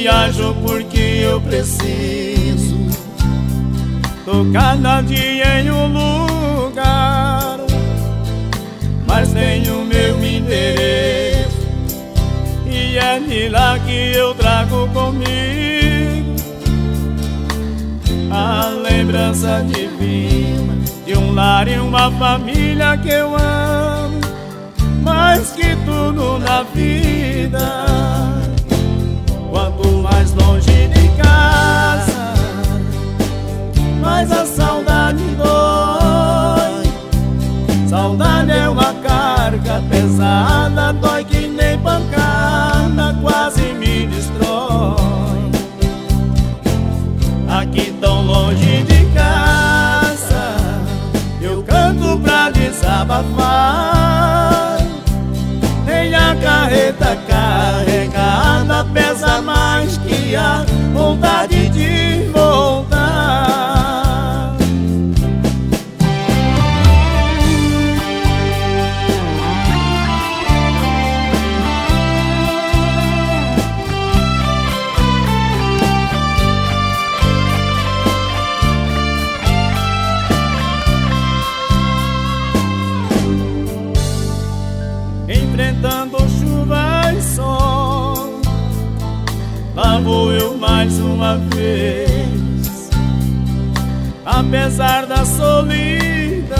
viajo porque eu preciso. Tô cada dia em um lugar, mas tenho meu endereço, e é de lá que eu trago comigo a lembrança divina de um lar e uma família que eu amo mais que tudo na vida. Quanto mais longe de casa, mais a saudade dói. Saudade é uma carga pesada, dói que nem pancada, quase me destrói. Aqui tão longe de casa, eu canto pra desabafar. Nem a carreta carregada pesa mais que a vontade de voltar. Enfrentando chuva e sol, lá vou eu mais uma vez. Apesar da solidão,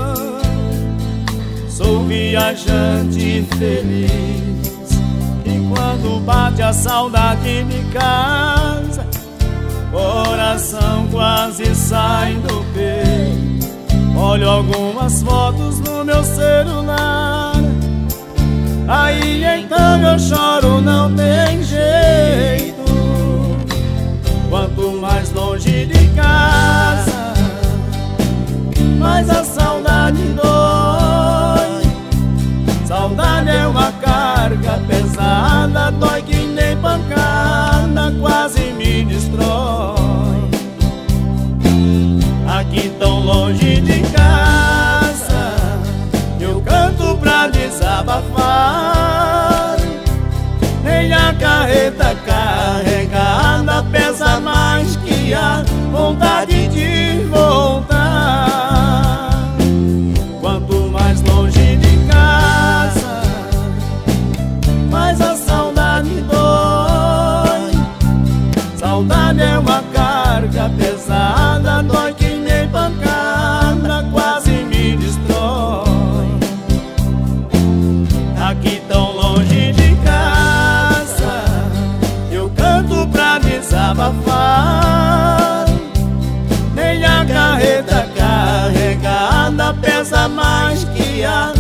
sou viajante feliz. E quando bate a saudade de casa, coração quase sai do peito. Olho algumas fotos no meu celular, aí então eu choro, não tem jeito. Quanto mais longe de casa, mais a saudade dói. Saudade é uma carga pesada, dói que nem pancada, quase me destrói. Aqui tão longe de casa, eu canto pra desabafar. Nem a carreta carregada pesa mais que a vontade de voltar. Quanto mais longe de casa, mais a saudade dói. Saudade é uma carga pesada, dói que nem pancada, quase me destrói. Aqui tão longe de casa, eu canto pra desabafar. Nem a carreta carregada pesa mais que a